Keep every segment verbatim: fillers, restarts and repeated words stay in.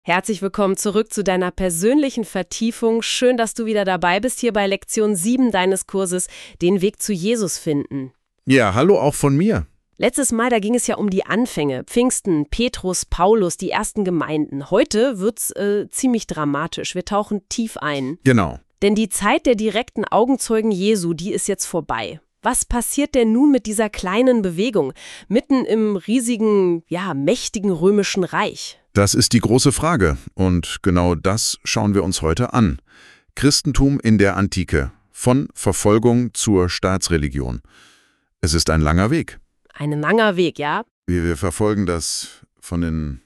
Herzlich willkommen zurück zu deiner persönlichen Vertiefung. Schön, dass du wieder dabei bist hier bei Lektion sieben deines Kurses Den Weg zu Jesus finden. Ja, hallo auch von mir. Letztes Mal, da ging es ja um die Anfänge. Pfingsten, Petrus, Paulus, die ersten Gemeinden. Heute wird's äh, ziemlich dramatisch. Wir tauchen tief ein. Genau. Denn die Zeit der direkten Augenzeugen Jesu, die ist jetzt vorbei. Was passiert denn nun mit dieser kleinen Bewegung, mitten im riesigen, ja, mächtigen römischen Reich? Das ist die große Frage und genau das schauen wir uns heute an. Christentum in der Antike, von Verfolgung zur Staatsreligion. Es ist ein langer Weg. Ein langer Weg, ja? Wir, wir verfolgen das von den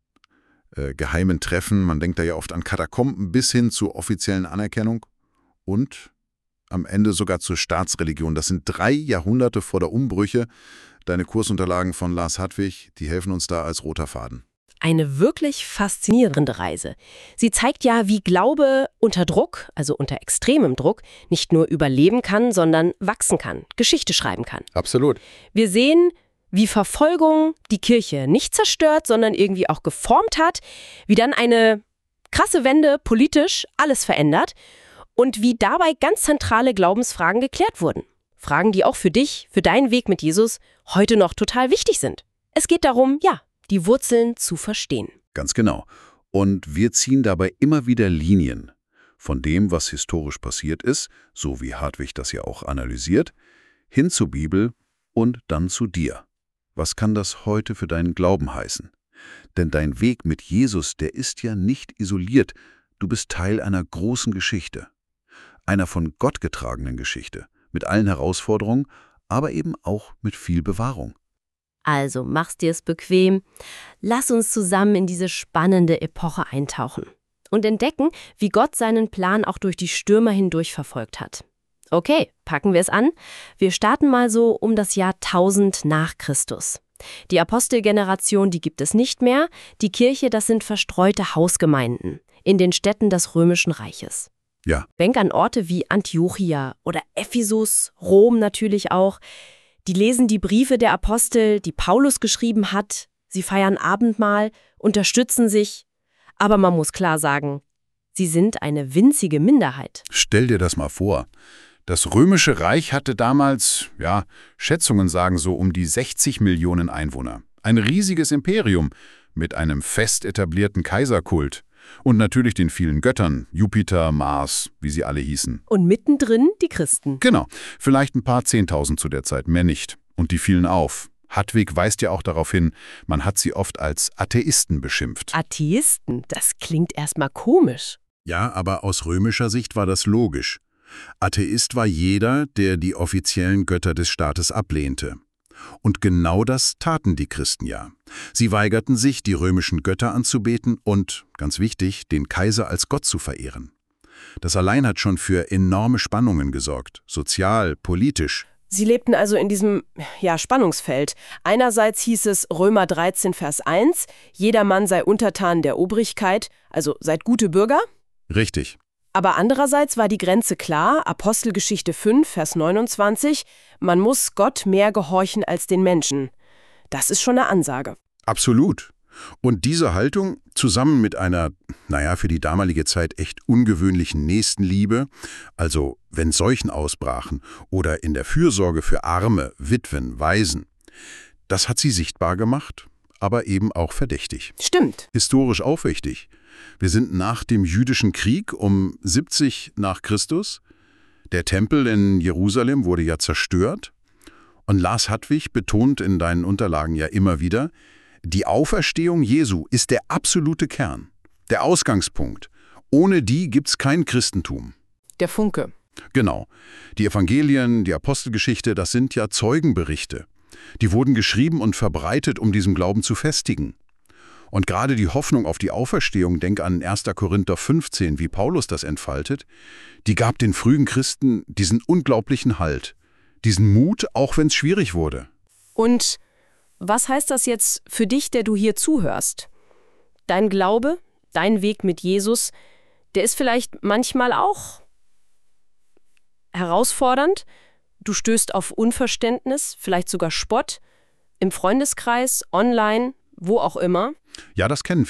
äh, geheimen Treffen, man denkt da ja oft an Katakomben, bis hin zur offiziellen Anerkennung und am Ende sogar zur Staatsreligion. Das sind drei Jahrhunderte vor der Umbrüche. Deine Kursunterlagen von Lars Hartwig, die helfen uns da als roter Faden. Eine wirklich faszinierende Reise. Sie zeigt ja, wie Glaube unter Druck, also unter extremem Druck, nicht nur überleben kann, sondern wachsen kann, Geschichte schreiben kann. Absolut. Wir sehen, wie Verfolgung die Kirche nicht zerstört, sondern irgendwie auch geformt hat, wie dann eine krasse Wende politisch alles verändert und wie dabei ganz zentrale Glaubensfragen geklärt wurden. Fragen, die auch für dich, für deinen Weg mit Jesus heute noch total wichtig sind. Es geht darum, ja, die Wurzeln zu verstehen. Ganz genau. Und wir ziehen dabei immer wieder Linien von dem, was historisch passiert ist, so wie Hartwig das ja auch analysiert, hin zur Bibel und dann zu dir. Was kann das heute für deinen Glauben heißen? Denn dein Weg mit Jesus, der ist ja nicht isoliert. Du bist Teil einer großen Geschichte. Einer von Gott getragenen Geschichte. Mit allen Herausforderungen, aber eben auch mit viel Bewahrung. Also mach's dir's bequem. Lass uns zusammen in diese spannende Epoche eintauchen und entdecken, wie Gott seinen Plan auch durch die Stürme hindurch verfolgt hat. Okay, packen wir es an. Wir starten mal so um das Jahr tausend nach Christus. Die Apostelgeneration, die gibt es nicht mehr. Die Kirche, das sind verstreute Hausgemeinden in den Städten des Römischen Reiches. Ja. Denk an Orte wie Antiochia oder Ephesus, Rom natürlich auch. Die lesen die Briefe der Apostel, die Paulus geschrieben hat. Sie feiern Abendmahl, unterstützen sich. Aber man muss klar sagen, sie sind eine winzige Minderheit. Stell dir das mal vor. Das Römische Reich hatte damals, ja, Schätzungen sagen so um die sechzig Millionen Einwohner. Ein riesiges Imperium mit einem fest etablierten Kaiserkult. Und natürlich den vielen Göttern, Jupiter, Mars, wie sie alle hießen. Und mittendrin die Christen. Genau, vielleicht ein paar Zehntausend zu der Zeit, mehr nicht. Und die fielen auf. Hartwig weist ja auch darauf hin, man hat sie oft als Atheisten beschimpft. Atheisten, das klingt erstmal komisch. Ja, aber aus römischer Sicht war das logisch. Atheist war jeder, der die offiziellen Götter des Staates ablehnte. Und genau das taten die Christen ja. Sie weigerten sich, die römischen Götter anzubeten und, ganz wichtig, den Kaiser als Gott zu verehren. Das allein hat schon für enorme Spannungen gesorgt, sozial, politisch. Sie lebten also in diesem, ja, Spannungsfeld. Einerseits hieß es Römer dreizehn, Vers eins, jeder Mann sei untertan der Obrigkeit, also seid gute Bürger. Richtig. Aber andererseits war die Grenze klar, Apostelgeschichte fünf, Vers neunundzwanzig, man muss Gott mehr gehorchen als den Menschen. Das ist schon eine Ansage. Absolut. Und diese Haltung, zusammen mit einer, naja, für die damalige Zeit echt ungewöhnlichen Nächstenliebe, also wenn Seuchen ausbrachen oder in der Fürsorge für Arme, Witwen, Waisen, das hat sie sichtbar gemacht, aber eben auch verdächtig. Stimmt. Historisch auch wichtig. Wir sind nach dem jüdischen Krieg um siebzig nach Christus. Der Tempel in Jerusalem wurde ja zerstört. Und Lars Hartwig betont in deinen Unterlagen ja immer wieder, die Auferstehung Jesu ist der absolute Kern, der Ausgangspunkt. Ohne die gibt's kein Christentum. Der Funke. Genau. Die Evangelien, die Apostelgeschichte, das sind ja Zeugenberichte. Die wurden geschrieben und verbreitet, um diesen Glauben zu festigen. Und gerade die Hoffnung auf die Auferstehung, denk an erster Korinther fünfzehn, wie Paulus das entfaltet, die gab den frühen Christen diesen unglaublichen Halt, diesen Mut, auch wenn es schwierig wurde. Und was heißt das jetzt für dich, der du hier zuhörst? Dein Glaube, dein Weg mit Jesus, der ist vielleicht manchmal auch herausfordernd. Du stößt auf Unverständnis, vielleicht sogar Spott, im Freundeskreis, online, wo auch immer. Ja, das kennen viele.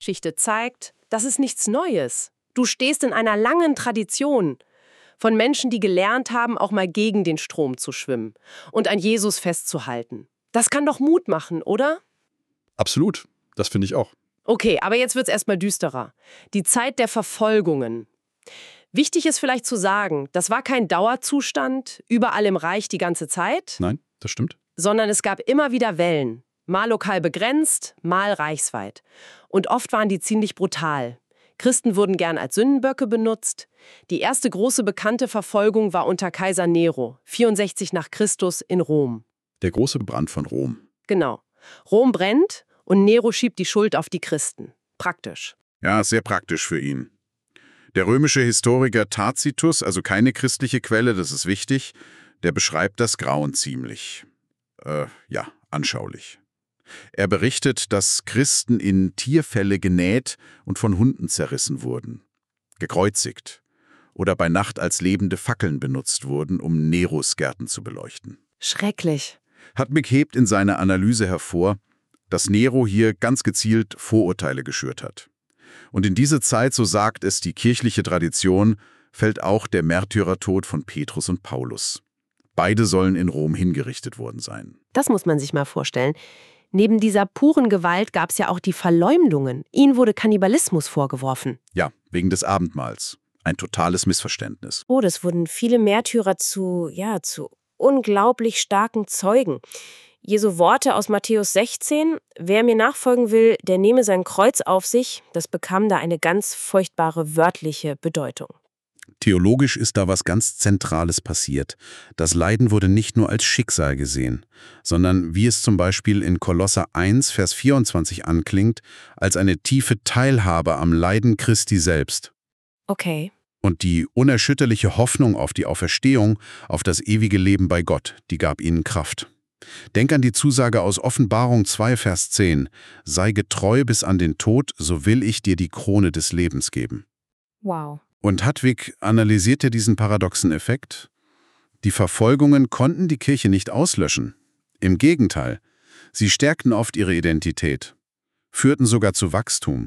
Geschichte zeigt, das ist nichts Neues. Du stehst in einer langen Tradition von Menschen, die gelernt haben, auch mal gegen den Strom zu schwimmen und an Jesus festzuhalten. Das kann doch Mut machen, oder? Absolut, das finde ich auch. Okay, aber jetzt wird's erstmal düsterer. Die Zeit der Verfolgungen. Wichtig ist vielleicht zu sagen, das war kein Dauerzustand, überall im Reich die ganze Zeit, Nein, das stimmt. sondern es gab immer wieder Wellen. Mal lokal begrenzt, mal reichsweit. Und oft waren die ziemlich brutal. Christen wurden gern als Sündenböcke benutzt. Die erste große bekannte Verfolgung war unter Kaiser Nero, vierundsechzig nach Christus in Rom. Der große Brand von Rom. Genau. Rom brennt und Nero schiebt die Schuld auf die Christen. Praktisch. Ja, sehr praktisch für ihn. Der römische Historiker Tacitus, also keine christliche Quelle, das ist wichtig, der beschreibt das Grauen ziemlich, äh, ja, anschaulich. Er berichtet, dass Christen in Tierfelle genäht und von Hunden zerrissen wurden, gekreuzigt oder bei Nacht als lebende Fackeln benutzt wurden, um Neros Gärten zu beleuchten. Schrecklich. Hartwig hebt in seiner Analyse hervor, dass Nero hier ganz gezielt Vorurteile geschürt hat. Und in diese Zeit, so sagt es die kirchliche Tradition, fällt auch der Märtyrertod von Petrus und Paulus. Beide sollen in Rom hingerichtet worden sein. Das muss man sich mal vorstellen. Neben dieser puren Gewalt gab es ja auch die Verleumdungen. Ihnen wurde Kannibalismus vorgeworfen. Ja, wegen des Abendmahls. Ein totales Missverständnis. Oh, das wurden viele Märtyrer zu, ja, zu unglaublich starken Zeugen. Jesu Worte aus Matthäus sechzehn, wer mir nachfolgen will, der nehme sein Kreuz auf sich, das bekam da eine ganz furchtbare wörtliche Bedeutung. Theologisch ist da was ganz Zentrales passiert. Das Leiden wurde nicht nur als Schicksal gesehen, sondern, wie es zum Beispiel in Kolosser eins, Vers vierundzwanzig anklingt, als eine tiefe Teilhabe am Leiden Christi selbst. Okay. Und die unerschütterliche Hoffnung auf die Auferstehung, auf das ewige Leben bei Gott, die gab ihnen Kraft. Denk an die Zusage aus Offenbarung zwei, Vers zehn. Sei getreu bis an den Tod, so will ich dir die Krone des Lebens geben. Wow. Und Hartwig analysierte diesen paradoxen Effekt. Die Verfolgungen konnten die Kirche nicht auslöschen. Im Gegenteil, sie stärkten oft ihre Identität, führten sogar zu Wachstum.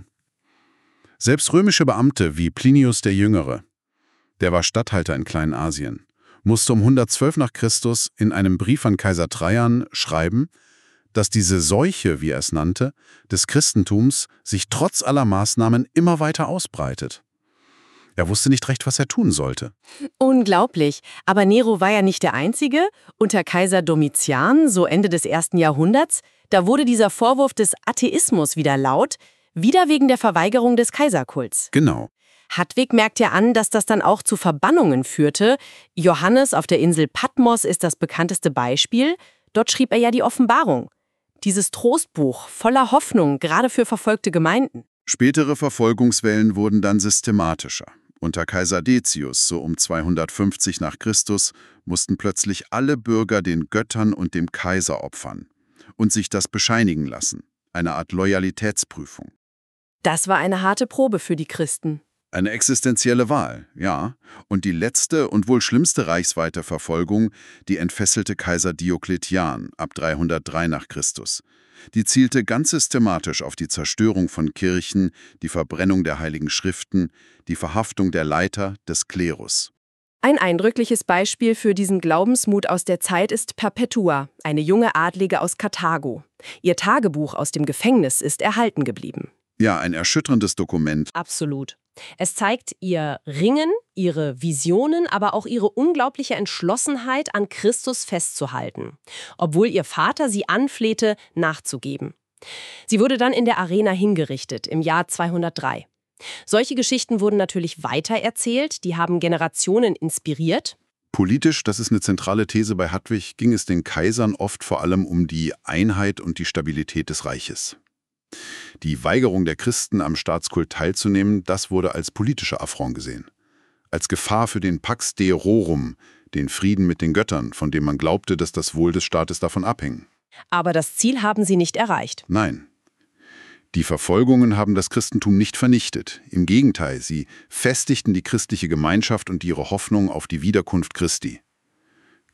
Selbst römische Beamte wie Plinius der Jüngere, der war Statthalter in Kleinasien, musste um hundertzwölf nach Christus in einem Brief an Kaiser Trajan schreiben, dass diese Seuche, wie er es nannte, des Christentums sich trotz aller Maßnahmen immer weiter ausbreitet. Er wusste nicht recht, was er tun sollte. Unglaublich. Aber Nero war ja nicht der Einzige. Unter Kaiser Domitian, so Ende des ersten Jahrhunderts, da wurde dieser Vorwurf des Atheismus wieder laut, wieder wegen der Verweigerung des Kaiserkults. Genau. Hartwig merkt ja an, dass das dann auch zu Verbannungen führte. Johannes auf der Insel Patmos ist das bekannteste Beispiel. Dort schrieb er ja die Offenbarung. Dieses Trostbuch voller Hoffnung, gerade für verfolgte Gemeinden. Spätere Verfolgungswellen wurden dann systematischer. Unter Kaiser Decius, so um zweihundertfünfzig nach Christus, mussten plötzlich alle Bürger den Göttern und dem Kaiser opfern und sich das bescheinigen lassen, eine Art Loyalitätsprüfung. Das war eine harte Probe für die Christen. Eine existenzielle Wahl, ja. Und die letzte und wohl schlimmste reichsweite Verfolgung, die entfesselte Kaiser Diokletian ab dreihundertdrei nach Christus. Die zielte ganz systematisch auf die Zerstörung von Kirchen, die Verbrennung der Heiligen Schriften, die Verhaftung der Leiter des Klerus. Ein eindrückliches Beispiel für diesen Glaubensmut aus der Zeit ist Perpetua, eine junge Adlige aus Karthago. Ihr Tagebuch aus dem Gefängnis ist erhalten geblieben. Ja, ein erschütterndes Dokument. Absolut. Es zeigt ihr Ringen, ihre Visionen, aber auch ihre unglaubliche Entschlossenheit, an Christus festzuhalten, obwohl ihr Vater sie anflehte, nachzugeben. Sie wurde dann in der Arena hingerichtet, im Jahr zweihundertdrei. Solche Geschichten wurden natürlich weitererzählt, die haben Generationen inspiriert. Politisch, das ist eine zentrale These bei Hartwig, ging es den Kaisern oft vor allem um die Einheit und die Stabilität des Reiches. Die Weigerung der Christen, am Staatskult teilzunehmen, das wurde als politischer Affront gesehen. Als Gefahr für den Pax Deorum, den Frieden mit den Göttern, von dem man glaubte, dass das Wohl des Staates davon abhing. Aber das Ziel haben sie nicht erreicht. Nein. Die Verfolgungen haben das Christentum nicht vernichtet. Im Gegenteil, sie festigten die christliche Gemeinschaft und ihre Hoffnung auf die Wiederkunft Christi.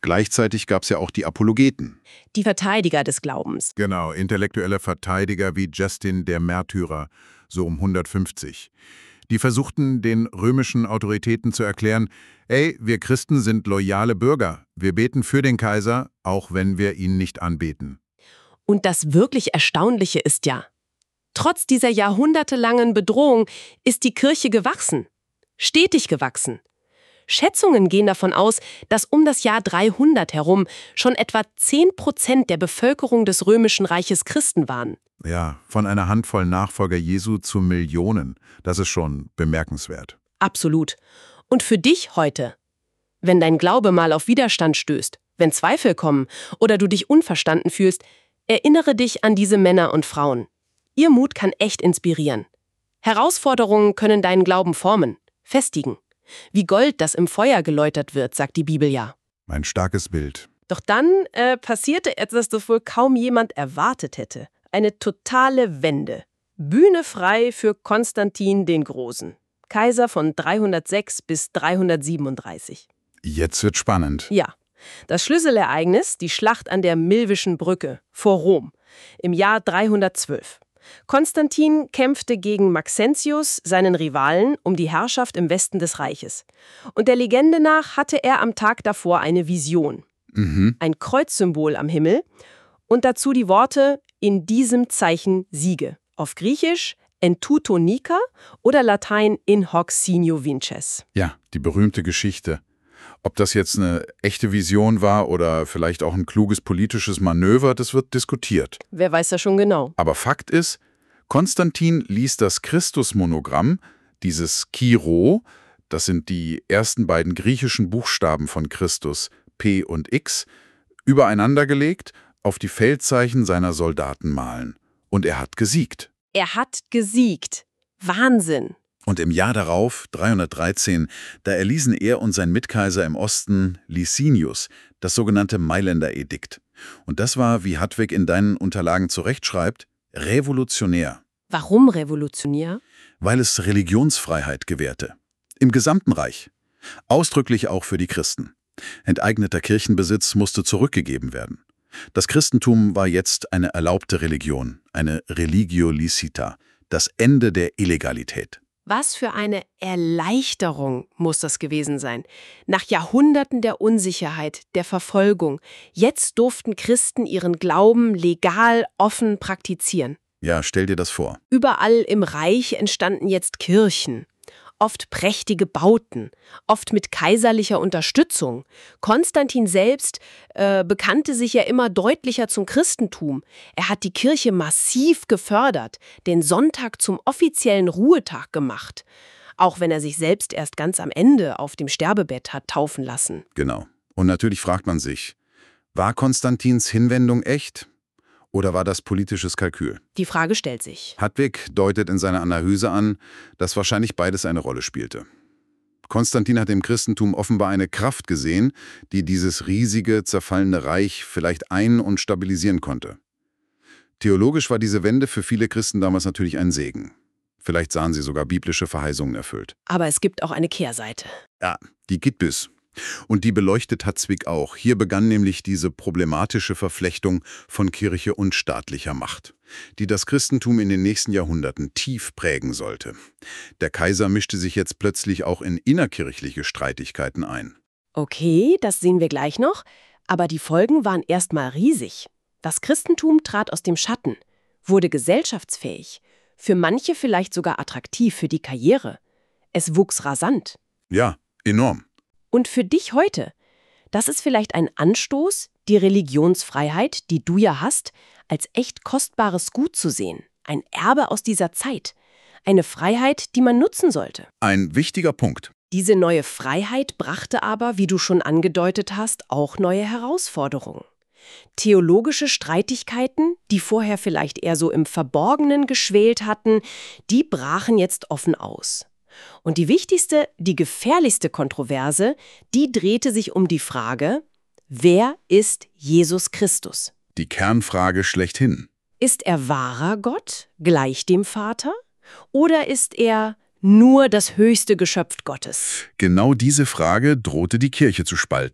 Gleichzeitig gab es ja auch die Apologeten. Die Verteidiger des Glaubens. Genau, intellektuelle Verteidiger wie Justin der Märtyrer, so um hundertfünfzig. Die versuchten, den römischen Autoritäten zu erklären, ey, wir Christen sind loyale Bürger, wir beten für den Kaiser, auch wenn wir ihn nicht anbeten. Und das wirklich Erstaunliche ist ja, trotz dieser jahrhundertelangen Bedrohung ist die Kirche gewachsen, stetig gewachsen. Schätzungen gehen davon aus, dass um das Jahr dreihundert herum schon etwa zehn Prozent der Bevölkerung des Römischen Reiches Christen waren. Ja, von einer Handvoll Nachfolger Jesu zu Millionen, das ist schon bemerkenswert. Absolut. Und für dich heute, wenn dein Glaube mal auf Widerstand stößt, wenn Zweifel kommen oder du dich unverstanden fühlst, erinnere dich an diese Männer und Frauen. Ihr Mut kann echt inspirieren. Herausforderungen können deinen Glauben formen, festigen. Wie Gold, das im Feuer geläutert wird, sagt die Bibel ja. Ein starkes Bild. Doch dann äh, passierte etwas, das wohl kaum jemand erwartet hätte. Eine totale Wende. Bühne frei für Konstantin den Großen. Kaiser von dreihundertsechs bis dreihundertsiebenunddreißig. Jetzt wird spannend. Ja, das Schlüsselereignis, die Schlacht an der Milvischen Brücke vor Rom im Jahr dreihundertzwölf. Konstantin kämpfte gegen Maxentius, seinen Rivalen, um die Herrschaft im Westen des Reiches. Und der Legende nach hatte er am Tag davor eine Vision. Mhm. Ein Kreuzsymbol am Himmel und dazu die Worte „in diesem Zeichen siege“. Auf Griechisch en tuto nica oder Latein in hoc signo vinces. Ja, die berühmte Geschichte. Ob das jetzt eine echte Vision war oder vielleicht auch ein kluges politisches Manöver, das wird diskutiert. Wer weiß das schon genau? Aber Fakt ist, Konstantin ließ das Christusmonogramm, dieses Chi-Rho, das sind die ersten beiden griechischen Buchstaben von Christus, P und X, übereinandergelegt, auf die Feldzeichen seiner Soldaten malen. Und er hat gesiegt. Er hat gesiegt. Wahnsinn. Und im Jahr darauf, dreihundertdreizehn, da erließen er und sein Mitkaiser im Osten, Licinius, das sogenannte Mailänder Edikt. Und das war, wie Hadwig in deinen Unterlagen zurechtschreibt, revolutionär. Warum revolutionär? Weil es Religionsfreiheit gewährte. Im gesamten Reich. Ausdrücklich auch für die Christen. Enteigneter Kirchenbesitz musste zurückgegeben werden. Das Christentum war jetzt eine erlaubte Religion, eine Religio licita, das Ende der Illegalität. Was für eine Erleichterung muss das gewesen sein. Nach Jahrhunderten der Unsicherheit, der Verfolgung, jetzt durften Christen ihren Glauben legal, offen praktizieren. Ja, stell dir das vor. Überall im Reich entstanden jetzt Kirchen. Oft prächtige Bauten, oft mit kaiserlicher Unterstützung. Konstantin selbst äh, bekannte sich ja immer deutlicher zum Christentum. Er hat die Kirche massiv gefördert, den Sonntag zum offiziellen Ruhetag gemacht. Auch wenn er sich selbst erst ganz am Ende auf dem Sterbebett hat taufen lassen. Genau. Und natürlich fragt man sich, war Konstantins Hinwendung echt? Oder war das politisches Kalkül? Die Frage stellt sich. Hadwig deutet in seiner Analyse an, dass wahrscheinlich beides eine Rolle spielte. Konstantin hat im Christentum offenbar eine Kraft gesehen, die dieses riesige, zerfallene Reich vielleicht ein- und stabilisieren konnte. Theologisch war diese Wende für viele Christen damals natürlich ein Segen. Vielleicht sahen sie sogar biblische Verheißungen erfüllt. Aber es gibt auch eine Kehrseite. Ja, die gibt es. Und die beleuchtet Hadwig auch. Hier begann nämlich diese problematische Verflechtung von Kirche und staatlicher Macht, die das Christentum in den nächsten Jahrhunderten tief prägen sollte. Der Kaiser mischte sich jetzt plötzlich auch in innerkirchliche Streitigkeiten ein. Okay, das sehen wir gleich noch. Aber die Folgen waren erstmal riesig. Das Christentum trat aus dem Schatten, wurde gesellschaftsfähig, für manche vielleicht sogar attraktiv für die Karriere. Es wuchs rasant. Ja, enorm. Und für dich heute, das ist vielleicht ein Anstoß, die Religionsfreiheit, die du ja hast, als echt kostbares Gut zu sehen. Ein Erbe aus dieser Zeit. Eine Freiheit, die man nutzen sollte. Ein wichtiger Punkt. Diese neue Freiheit brachte aber, wie du schon angedeutet hast, auch neue Herausforderungen. Theologische Streitigkeiten, die vorher vielleicht eher so im Verborgenen geschwelt hatten, die brachen jetzt offen aus. Und die wichtigste, die gefährlichste Kontroverse, die drehte sich um die Frage, wer ist Jesus Christus? Die Kernfrage schlechthin. Ist er wahrer Gott, gleich dem Vater? Oder ist er nur das höchste Geschöpf Gottes? Genau diese Frage drohte die Kirche zu spalten.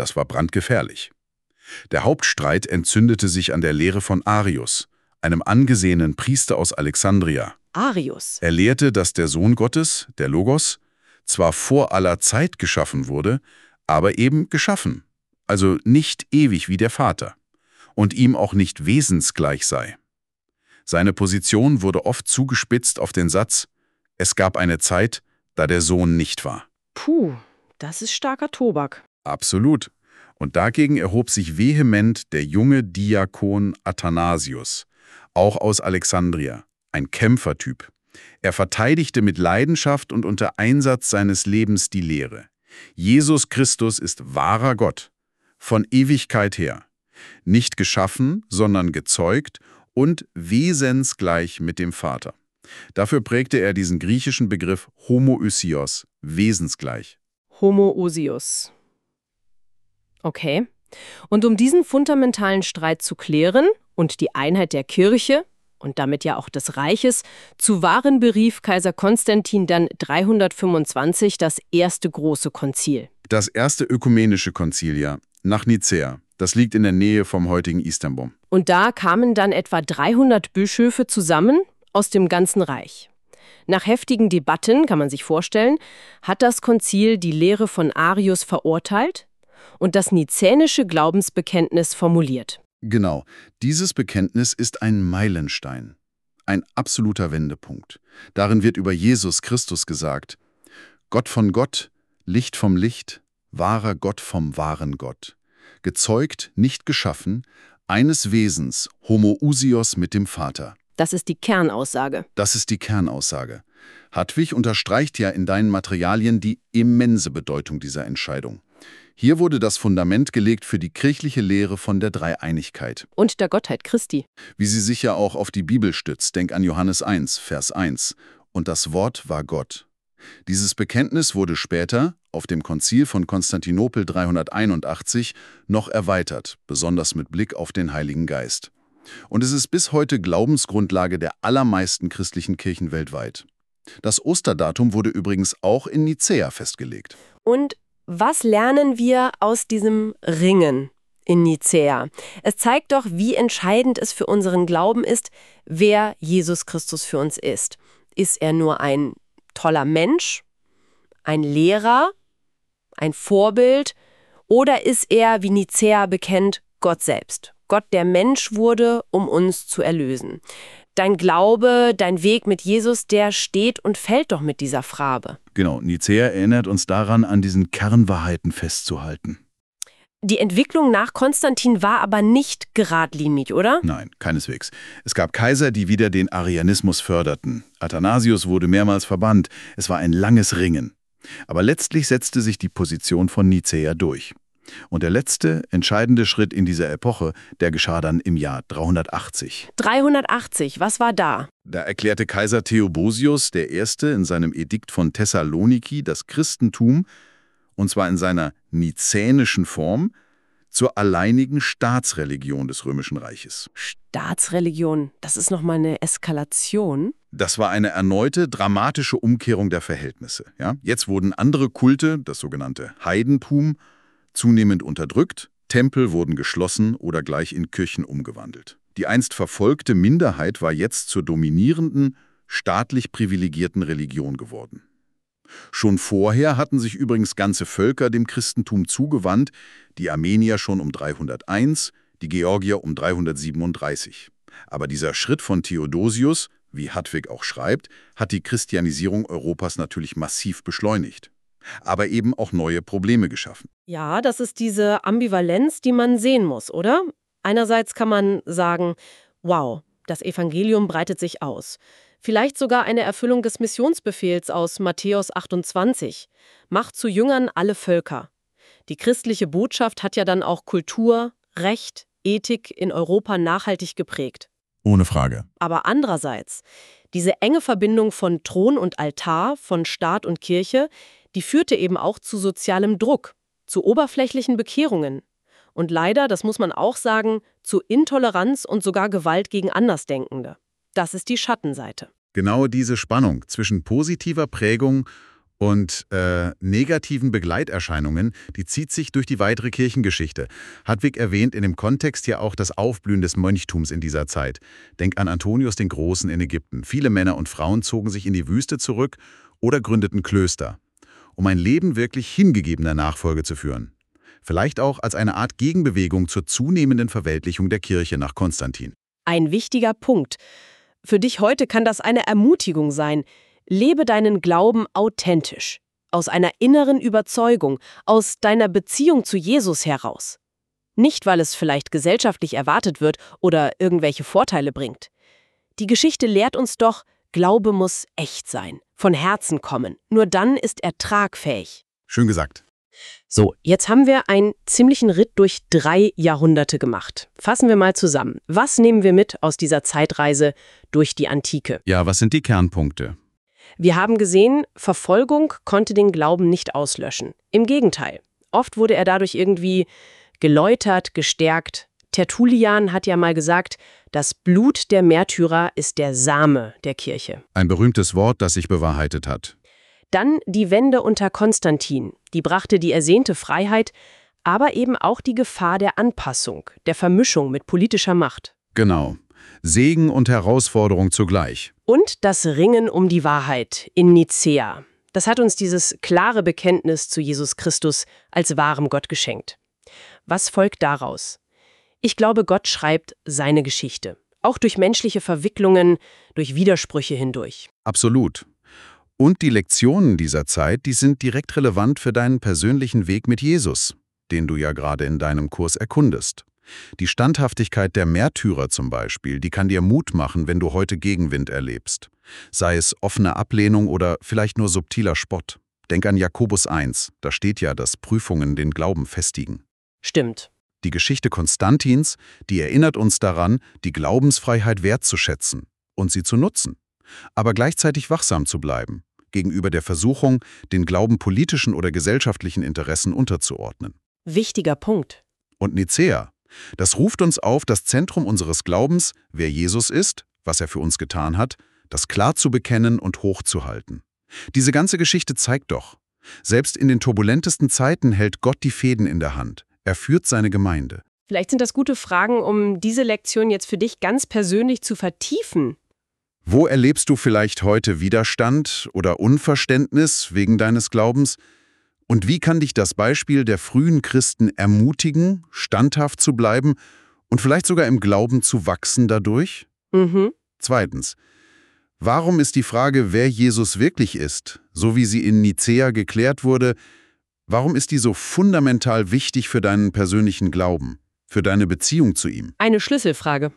Das war brandgefährlich. Der Hauptstreit entzündete sich an der Lehre von Arius, einem angesehenen Priester aus Alexandria. Arius. Er lehrte, dass der Sohn Gottes, der Logos, zwar vor aller Zeit geschaffen wurde, aber eben geschaffen, also nicht ewig wie der Vater, und ihm auch nicht wesensgleich sei. Seine Position wurde oft zugespitzt auf den Satz: Es gab eine Zeit, da der Sohn nicht war. Puh, das ist starker Tobak. Absolut. Und dagegen erhob sich vehement der junge Diakon Athanasius, auch aus Alexandria, ein Kämpfertyp. Er verteidigte mit Leidenschaft und unter Einsatz seines Lebens die Lehre: Jesus Christus ist wahrer Gott, von Ewigkeit her, nicht geschaffen, sondern gezeugt und wesensgleich mit dem Vater. Dafür prägte er diesen griechischen Begriff Homoousios, wesensgleich. Homoousios. Okay. Und um diesen fundamentalen Streit zu klären und die Einheit der Kirche und damit ja auch des Reiches zu wahren, berief Kaiser Konstantin dann dreihundertfünfundzwanzig das erste große Konzil. Das erste ökumenische Konzil, ja, nach Nicäa. Das liegt in der Nähe vom heutigen Istanbul. Und da kamen dann etwa dreihundert Bischöfe zusammen aus dem ganzen Reich. Nach heftigen Debatten, kann man sich vorstellen, hat das Konzil die Lehre von Arius verurteilt und das nizänische Glaubensbekenntnis formuliert. Genau, dieses Bekenntnis ist ein Meilenstein, ein absoluter Wendepunkt. Darin wird über Jesus Christus gesagt: Gott von Gott, Licht vom Licht, wahrer Gott vom wahren Gott, gezeugt, nicht geschaffen, eines Wesens, Homoousios mit dem Vater. Das ist die Kernaussage. Das ist die Kernaussage. Hartwig unterstreicht ja in deinen Materialien die immense Bedeutung dieser Entscheidung. Hier wurde das Fundament gelegt für die kirchliche Lehre von der Dreieinigkeit. Und der Gottheit Christi. Wie sie sich ja auch auf die Bibel stützt. Denk an Johannes eins, Vers eins. Und das Wort war Gott. Dieses Bekenntnis wurde später, auf dem Konzil von Konstantinopel dreihunderteinundachtzig, noch erweitert, besonders mit Blick auf den Heiligen Geist. Und es ist bis heute Glaubensgrundlage der allermeisten christlichen Kirchen weltweit. Das Osterdatum wurde übrigens auch in Nicäa festgelegt. Und was lernen wir aus diesem Ringen in Nicäa? Es zeigt doch, wie entscheidend es für unseren Glauben ist, wer Jesus Christus für uns ist. Ist er nur ein toller Mensch, ein Lehrer, ein Vorbild, oder ist er, wie Nicäa bekennt, Gott selbst? Gott, der Mensch wurde, um uns zu erlösen. Dein Glaube, dein Weg mit Jesus, der steht und fällt doch mit dieser Frage. Genau, Nicäa erinnert uns daran, an diesen Kernwahrheiten festzuhalten. Die Entwicklung nach Konstantin war aber nicht geradlinig, oder? Nein, keineswegs. Es gab Kaiser, die wieder den Arianismus förderten. Athanasius wurde mehrmals verbannt. Es war ein langes Ringen. Aber letztlich setzte sich die Position von Nicäa durch. Und der letzte, entscheidende Schritt in dieser Epoche, der geschah dann im Jahr dreihundertachtzig. dreihundertachtzig, was war da? Da erklärte Kaiser Theodosius der Erste in seinem Edikt von Thessaloniki das Christentum, und zwar in seiner nizänischen Form, zur alleinigen Staatsreligion des Römischen Reiches. Staatsreligion, das ist nochmal eine Eskalation. Das war eine erneute, dramatische Umkehrung der Verhältnisse. Ja? Jetzt wurden andere Kulte, das sogenannte Heidentum, zunehmend unterdrückt, Tempel wurden geschlossen oder gleich in Kirchen umgewandelt. Die einst verfolgte Minderheit war jetzt zur dominierenden, staatlich privilegierten Religion geworden. Schon vorher hatten sich übrigens ganze Völker dem Christentum zugewandt, die Armenier schon um dreihunderteins, die Georgier um dreihundertsiebenunddreißig. Aber dieser Schritt von Theodosius, wie Hartwig auch schreibt, hat die Christianisierung Europas natürlich massiv beschleunigt, aber eben auch neue Probleme geschaffen. Ja, das ist diese Ambivalenz, die man sehen muss, oder? Einerseits kann man sagen, wow, das Evangelium breitet sich aus. Vielleicht sogar eine Erfüllung des Missionsbefehls aus Matthäus achtundzwanzig. Macht zu Jüngern alle Völker. Die christliche Botschaft hat ja dann auch Kultur, Recht, Ethik in Europa nachhaltig geprägt. Ohne Frage. Aber andererseits, diese enge Verbindung von Thron und Altar, von Staat und Kirche, die führte eben auch zu sozialem Druck, zu oberflächlichen Bekehrungen. Und leider, das muss man auch sagen, zu Intoleranz und sogar Gewalt gegen Andersdenkende. Das ist die Schattenseite. Genau diese Spannung zwischen positiver Prägung Und äh, negativen Begleiterscheinungen, die zieht sich durch die weitere Kirchengeschichte. Hadwig erwähnt in dem Kontext ja auch das Aufblühen des Mönchtums in dieser Zeit. Denk an Antonius den Großen in Ägypten. Viele Männer und Frauen zogen sich in die Wüste zurück oder gründeten Klöster, um ein Leben wirklich hingegebener Nachfolge zu führen. Vielleicht auch als eine Art Gegenbewegung zur zunehmenden Verweltlichung der Kirche nach Konstantin. Ein wichtiger Punkt. Für dich heute kann das eine Ermutigung sein. Lebe deinen Glauben authentisch, aus einer inneren Überzeugung, aus deiner Beziehung zu Jesus heraus. Nicht, weil es vielleicht gesellschaftlich erwartet wird oder irgendwelche Vorteile bringt. Die Geschichte lehrt uns doch, Glaube muss echt sein, von Herzen kommen. Nur dann ist er tragfähig. Schön gesagt. So, jetzt haben wir einen ziemlichen Ritt durch drei Jahrhunderte gemacht. Fassen wir mal zusammen. Was nehmen wir mit aus dieser Zeitreise durch die Antike? Ja, was sind die Kernpunkte? Wir haben gesehen, Verfolgung konnte den Glauben nicht auslöschen. Im Gegenteil. Oft wurde er dadurch irgendwie geläutert, gestärkt. Tertullian hat ja mal gesagt, das Blut der Märtyrer ist der Same der Kirche. Ein berühmtes Wort, das sich bewahrheitet hat. Dann die Wende unter Konstantin. Die brachte die ersehnte Freiheit, aber eben auch die Gefahr der Anpassung, der Vermischung mit politischer Macht. Genau. Segen und Herausforderung zugleich. Und das Ringen um die Wahrheit in Nicäa. Das hat uns dieses klare Bekenntnis zu Jesus Christus als wahrem Gott geschenkt. Was folgt daraus? Ich glaube, Gott schreibt seine Geschichte. Auch durch menschliche Verwicklungen, durch Widersprüche hindurch. Absolut. Und die Lektionen dieser Zeit, die sind direkt relevant für deinen persönlichen Weg mit Jesus, den du ja gerade in deinem Kurs erkundest. Die Standhaftigkeit der Märtyrer zum Beispiel, die kann dir Mut machen, wenn du heute Gegenwind erlebst. Sei es offene Ablehnung oder vielleicht nur subtiler Spott. Denk an Jakobus eins, da steht ja, dass Prüfungen den Glauben festigen. Stimmt. Die Geschichte Konstantins, die erinnert uns daran, die Glaubensfreiheit wertzuschätzen und sie zu nutzen, aber gleichzeitig wachsam zu bleiben gegenüber der Versuchung, den Glauben politischen oder gesellschaftlichen Interessen unterzuordnen. Wichtiger Punkt. Und Nicäa, das ruft uns auf, das Zentrum unseres Glaubens, wer Jesus ist, was er für uns getan hat, das klar zu bekennen und hochzuhalten. Diese ganze Geschichte zeigt doch, selbst in den turbulentesten Zeiten hält Gott die Fäden in der Hand. Er führt seine Gemeinde. Vielleicht sind das gute Fragen, um diese Lektion jetzt für dich ganz persönlich zu vertiefen. Wo erlebst du vielleicht heute Widerstand oder Unverständnis wegen deines Glaubens? Und wie kann dich das Beispiel der frühen Christen ermutigen, standhaft zu bleiben und vielleicht sogar im Glauben zu wachsen dadurch? Mhm. Zweitens, warum ist die Frage, wer Jesus wirklich ist, so wie sie in Nicäa geklärt wurde, warum ist die so fundamental wichtig für deinen persönlichen Glauben, für deine Beziehung zu ihm? Eine Schlüsselfrage.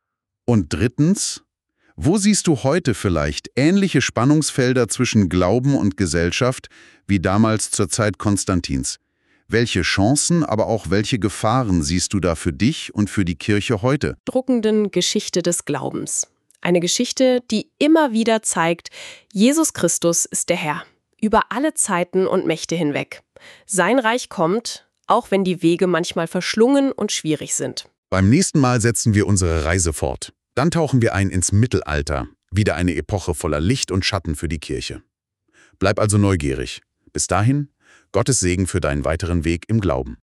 Und drittens, wo siehst du heute vielleicht ähnliche Spannungsfelder zwischen Glauben und Gesellschaft wie damals zur Zeit Konstantins? Welche Chancen, aber auch welche Gefahren siehst du da für dich und für die Kirche heute? Druckenden Geschichte des Glaubens. Eine Geschichte, die immer wieder zeigt, Jesus Christus ist der Herr, über alle Zeiten und Mächte hinweg. Sein Reich kommt, auch wenn die Wege manchmal verschlungen und schwierig sind. Beim nächsten Mal setzen wir unsere Reise fort. Dann tauchen wir ein ins Mittelalter, wieder eine Epoche voller Licht und Schatten für die Kirche. Bleib also neugierig. Bis dahin, Gottes Segen für deinen weiteren Weg im Glauben.